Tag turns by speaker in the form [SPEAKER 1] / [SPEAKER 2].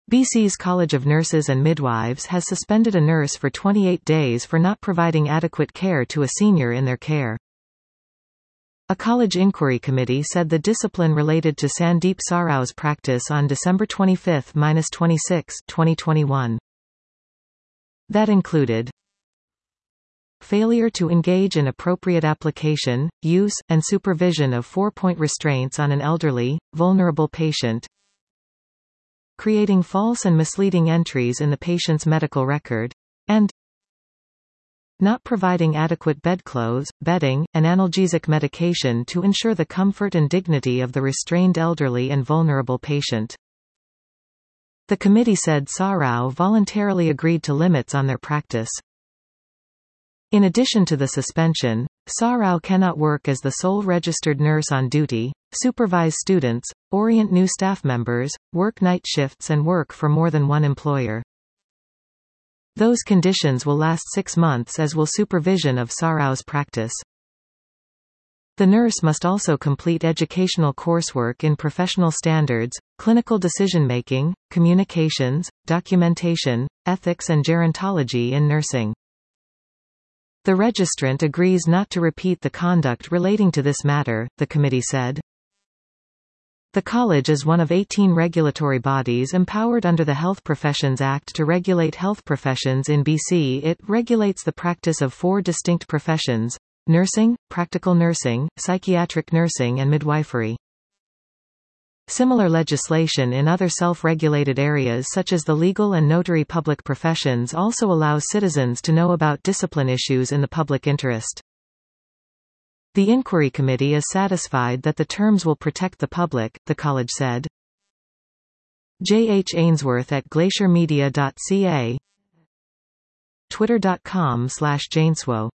[SPEAKER 1] BC's College of Nurses and Midwives has suspended a nurse for 28 days for not providing adequate care to a senior in their care. A college inquiry committee said the discipline related to Sandeep Sarau's practice on December 25–26, 2021. That included failure to engage in appropriate application, use, and supervision of 4-point restraints on an elderly, vulnerable patient, creating false and misleading entries in the patient's medical record, and not providing adequate bedclothes, bedding, and analgesic medication to ensure the comfort and dignity of the restrained elderly and vulnerable patient. The committee said Sarau voluntarily agreed to limits on their practice. In addition to the suspension, Sarau cannot work as the sole registered nurse on duty, supervise students, orient new staff members, work night shifts and work for more than one employer. Those conditions will last 6 months, as will supervision of Sarau's practice. The nurse must also complete educational coursework in professional standards, clinical decision-making, communications, documentation, ethics and gerontology in nursing. The registrant agrees not to repeat the conduct relating to this matter, the committee said. The college is one of 18 regulatory bodies empowered under the Health Professions Act to regulate health professions in BC. It regulates the practice of 4 distinct professions: nursing, practical nursing, psychiatric nursing and midwifery. Similar legislation in other self-regulated areas such as the legal and notary public professions also allows citizens to know about discipline issues in the public interest. The inquiry committee is satisfied that the terms will protect the public, the college said. J. H. Ainsworth at glaciermedia.ca, twitter.com/Jainswo